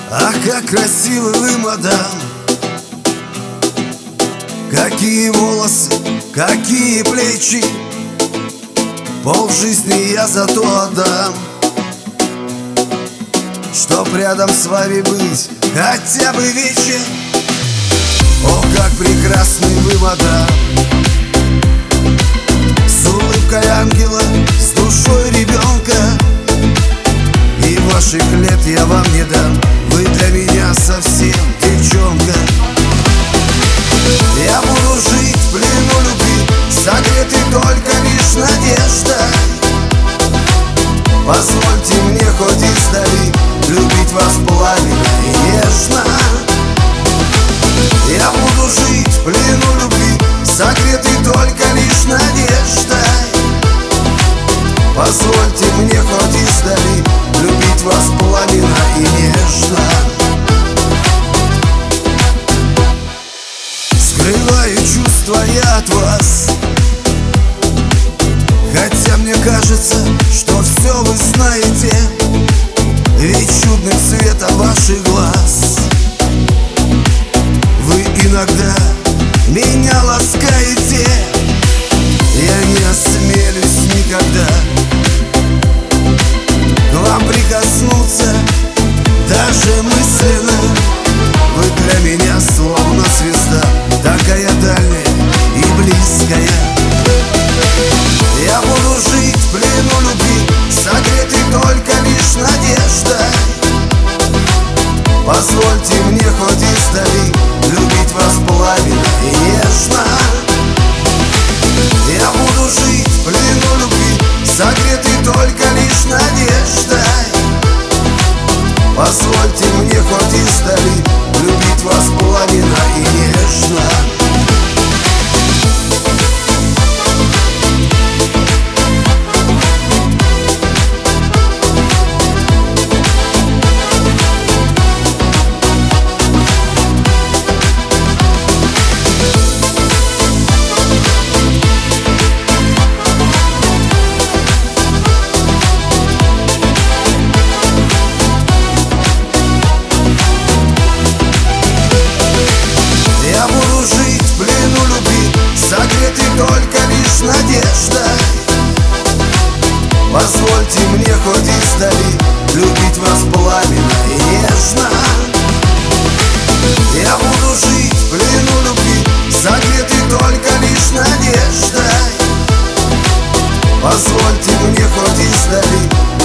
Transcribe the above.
Ах, как красивы вы, мадам! Какие волосы, какие плечи! Полжизни я за то отдам, чтоб рядом с вами быть хотя бы вечер. О, как прекрасны вы, мадам! С улыбкой ангела, с душой ребенка. И ваших лет я вам не дам, вы для меня совсем девчонка. Я буду жить в плену любви, согретый только лишь надеждой. Позвольте мне хоть издали любить вас пламенно и нежно. Я буду жить в плену любви, согретый только лишь надеждой. Позвольте мне хоть издали любить вас пламенно и нежно. Скрываю чувства я от вас, хотя мне кажется, что все вы знаете. Ведь чудным цветом ваших глаз вы иногда меня ласкаете. Я не осмелюсь никогда к вам прикоснуться, даже мысленно. Вы для меня словно звезда, такая дальняя и близкая. Я буду жить в плену любви, согретый только лишь надеждой. Позвольте мне хоть издали любить вас пламенно и нежно. Я буду жить в плену любви, согретый только лишь надеждой. Позвольте мне хоть издали любить вас пламенно и нежно. Я буду жить в плену любви, согретый только лишь надеждой. Позвольте мне хоть издали любить вас пламенно и нежно. Я буду жить в плену любви, согретый только лишь надеждой. Позвольте мне хоть издали